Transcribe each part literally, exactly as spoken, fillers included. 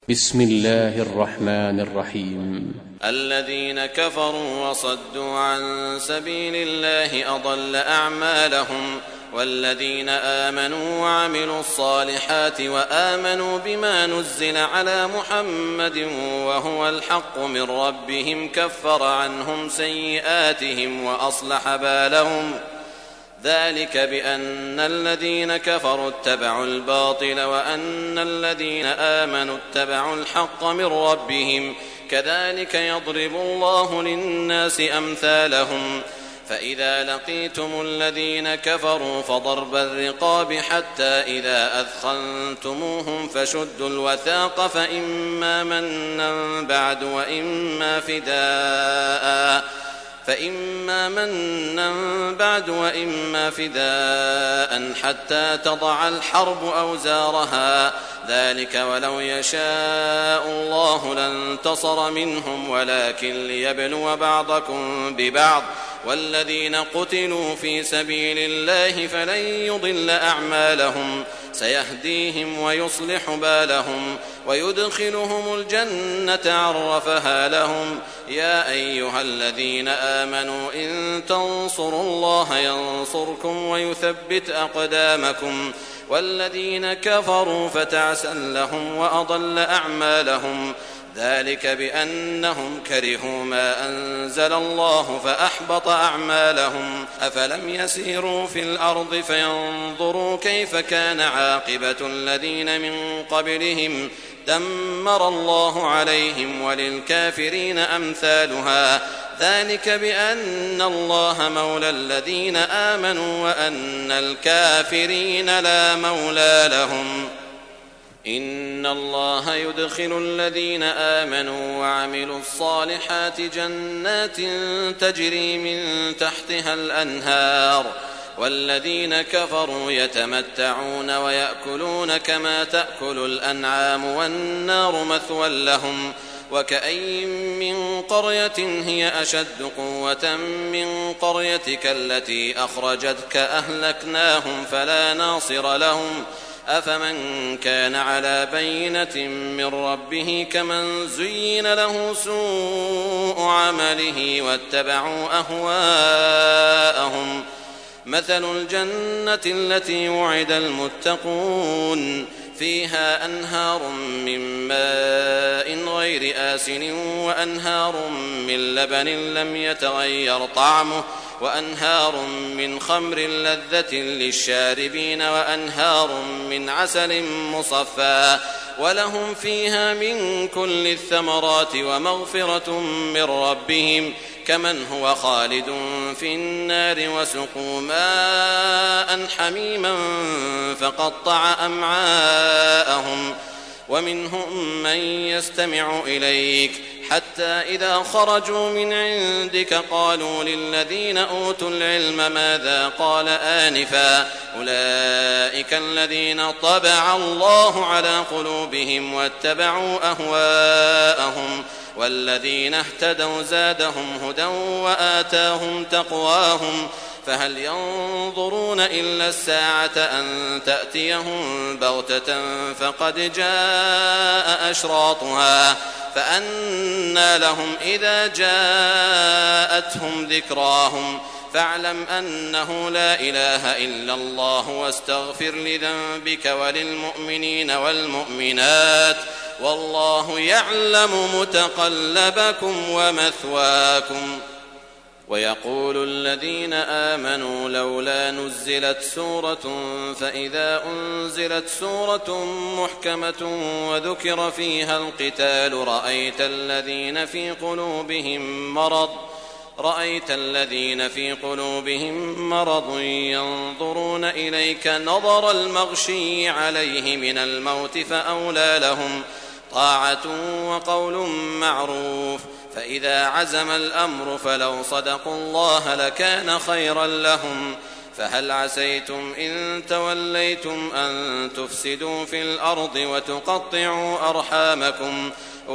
بسم الله الرحمن الرحيم. الذين كفروا وصدوا عن سبيل الله أضل أعمالهم، والذين آمنوا وعملوا الصالحات وآمنوا بما نزل على محمد وهو الحق من ربهم كفر عنهم سيئاتهم وأصلح بالهم. ذلك بأن الذين كفروا اتبعوا الباطل وأن الذين آمنوا اتبعوا الحق من ربهم، كذلك يضرب الله للناس أمثالهم. فإذا لقيتم الذين كفروا فضرب الرقاب حتى إذا أثخنتموهم فشدوا الوثاق فإما منا بعد وإما فداء فإما منا بعد وإما فداء حتى تضع الحرب أوزارها. ذلك ولو يشاء الله لانتصر منهم ولكن ليبلو بعضكم ببعض. والذين قتلوا في سبيل الله فلن يضل أعمالهم، سيهديهم ويصلح بالهم ويدخلهم الجنة عرفها لهم. يا أيها الذين آمنوا إن تنصروا الله ينصركم ويثبت أقدامكم. والذين كفروا فتعسا لهم وأضل أعمالهم. ذلك بأنهم كرهوا ما أنزل الله فأحبط أعمالهم. أفلم يسيروا في الأرض فينظروا كيف كان عاقبة الذين من قبلهم، دمر الله عليهم وللكافرين أمثالها. ذلك بأن الله مولى الذين آمنوا وأن الكافرين لا مولى لهم. إن الله يدخل الذين آمنوا وعملوا الصالحات جنات تجري من تحتها الأنهار، والذين كفروا يتمتعون ويأكلون كما تأكل الأنعام والنار مثوى لهم. وكأين من قرية هي أشد قوة من قريتك التي أخرجتك أهلكناهم فلا ناصر لهم. أفمن كان على بينة من ربه كمن زين له سوء عمله واتبعوا أهواءهم. مثل الجنة التي وعد المتقون فيها أنهار من ماء غير آسن وأنهار من لبن لم يتغير طعمه وأنهار من خمر لذة للشاربين وأنهار من عسل مصفى ولهم فيها من كل الثمرات ومغفرة من ربهم كمن هو خالد في النار وسقوا ماء حميما فقطع أمعاءهم. ومنهم من يستمع إليك حتى إذا خرجوا من عندك قالوا للذين أوتوا العلم ماذا قال آنفا أولئك الذين طبع الله على قلوبهم واتبعوا أهواءهم. والذين اهتدوا زادهم هدى وآتاهم تقواهم. فهل ينظرون إلا الساعة أن تأتيهم بغتة فقد جاء أشراطها فأنى لهم إذا جاءتهم ذكراهم. فاعلم أنه لا إله إلا الله واستغفر لذنبك وللمؤمنين والمؤمنات والله يعلم متقلبكم ومثواكم. ويقول الذين آمنوا لولا نزلت سورة فإذا أنزلت سورة محكمة وذكر فيها القتال رأيت الذين في قلوبهم مرض رأيت الذين في قلوبهم مرض ينظرون إليك نظر المغشي عليه من الموت فأولى لهم طاعة وقول معروف. فإذا عزم الأمر فلو صدقوا الله لكان خيرا لهم. فهل عسيتم إن توليتم أن تفسدوا في الأرض وتقطعوا أرحامكم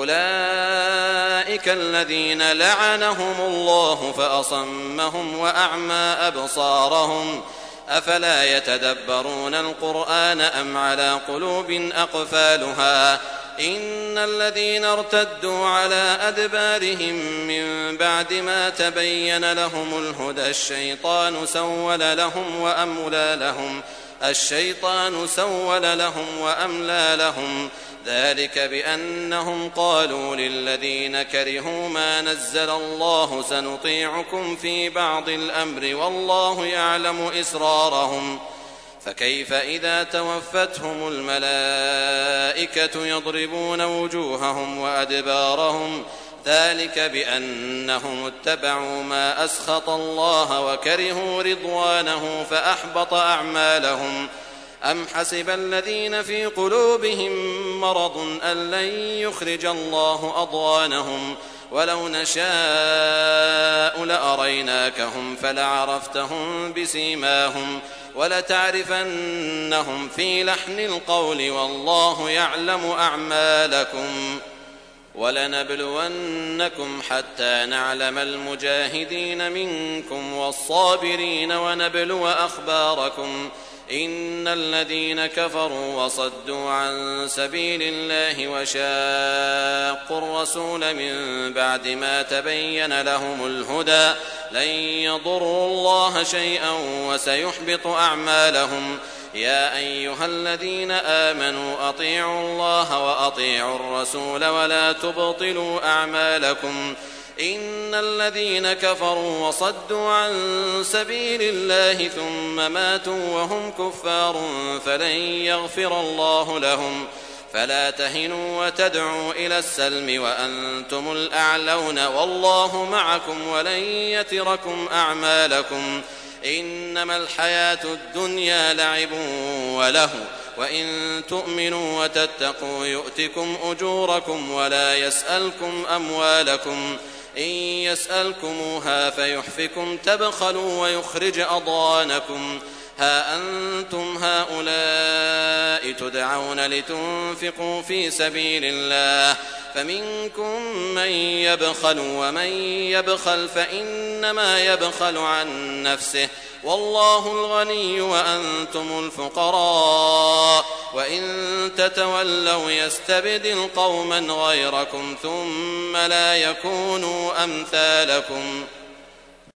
أولئك الذين لعنهم الله فأصمهم وأعمى أبصارهم. أفلا يتدبرون القرآن أم على قلوب أقفالها إن الذين ارتدوا على أدبارهم من بعد ما تبين لهم الهدى الشيطان سول لهم وأملى لهم الشيطان سول لهم وأملى لهم ذلك بأنهم قالوا للذين كرهوا ما نزل الله سنطيعكم في بعض الأمر والله يعلم إسرارهم فكيف إذا توفتهم الملائكة يضربون وجوههم وأدبارهم ذلك بأنهم اتبعوا ما أسخط الله وكرهوا رضوانه فأحبط أعمالهم أم حسب الذين في قلوبهم مرض أن لن يخرج الله أضغانهم ولو نشاء لأريناكهم فلعرفتهم بسيماهم ولتعرفنهم في لحن القول والله يعلم أعمالكم ولنبلونكم حتى نعلم المجاهدين منكم والصابرين ونبلو أخباركم إن الذين كفروا وصدوا عن سبيل الله وشاقوا الرسول من بعد ما تبين لهم الهدى لن يضروا الله شيئا وسيحبط أعمالهم يا أيها الذين آمنوا أطيعوا الله وأطيعوا الرسول ولا تبطلوا أعمالكم إن الذين كفروا وصدوا عن سبيل الله ثم ماتوا وهم كفار فلن يغفر الله لهم فلا تهنوا وتدعوا إلى السلم وأنتم الأعلون والله معكم ولن يتركم أعمالكم إنما الحياة الدنيا لعب وله وإن تؤمنوا وتتقوا يؤتكم أجوركم ولا يسألكم أموالكم إن يسألكموها فيحفكم تبخلوا ويخرج أضغانكم ها أنتم هؤلاء تدعون لتنفقوا في سبيل الله فمنكم من يبخل ومن يبخل فإنما يبخل عن نفسه والله الغني وأنتم الفقراء وإن تتولوا يستبدل قوما غيركم ثم لا يكونوا أمثالكم